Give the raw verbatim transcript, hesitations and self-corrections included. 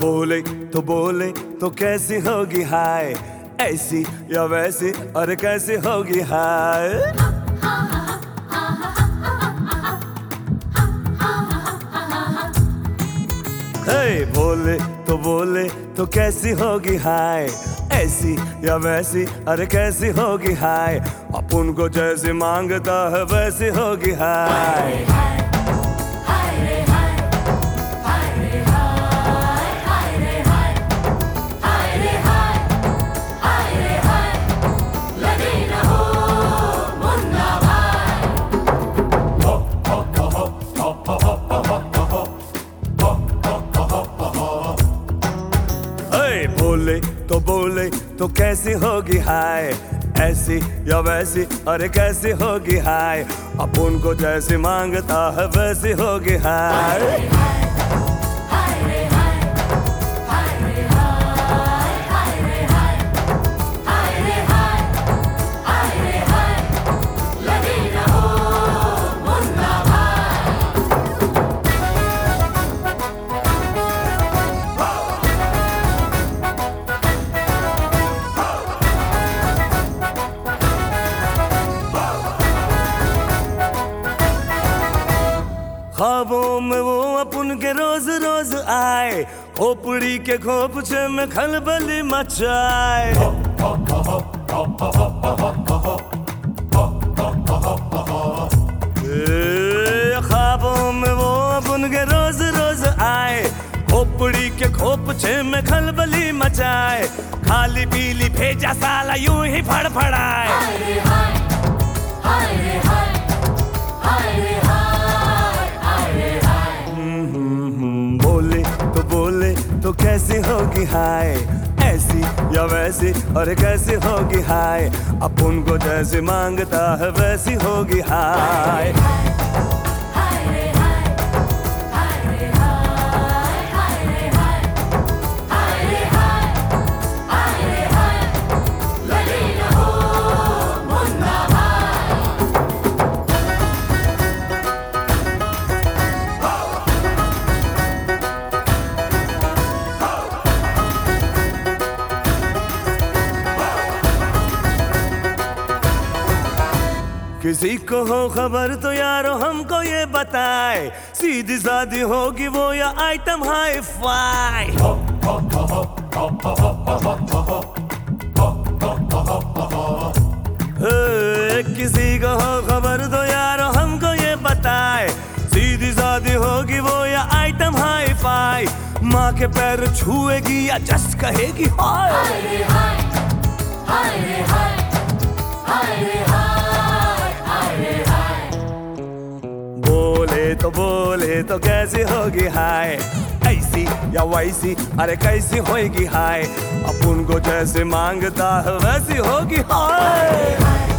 बोले तो बोले तो कैसी होगी हाय, ऐसी या वैसी और कैसी होगी हाय। हे बोले तो बोले तो कैसी होगी हाय, ऐसी या वैसी अरे कैसी होगी हाय। अपन को जैसी मांगता है वैसी होगी हाय। बोले तो बोले तो कैसी होगी हाय, ऐसी या वैसी अरे कैसी होगी हाय। अपन को जैसी मांगता है वैसी होगी हाय। ख्वाबों में वो अपन के रोज रोज आए, खोपड़ी के खोपचे में खलबली मचाए। ख्वाबों में वो अपन के रोज रोज आए, खोपड़ी के खोपचे में खलबली मचाए। खाली पीली भेजा साला यूं ही फड़फड़ाए। बोले तो कैसी होगी हाय, ऐसी या वैसी और कैसी होगी हाय। अपन को जैसी मांगता है वैसी होगी हाय। किसी को हो खबर तो यारो हमको ये बताए, सीधी सादी होगी वो या आइटम हाई फाई। किसी को हो खबर तो यारो हमको ये बताए, सीधी सादी होगी वो या आइटम हाई फाई। माँ के पैर छुएगी या जस्ट कहेगी हाय। बोले तो बोले तो कैसी होगी हाय, ऐसी या वैसी अरे कैसी होगी हाय। अपन को जैसे मांगता है वैसी होगी हाय।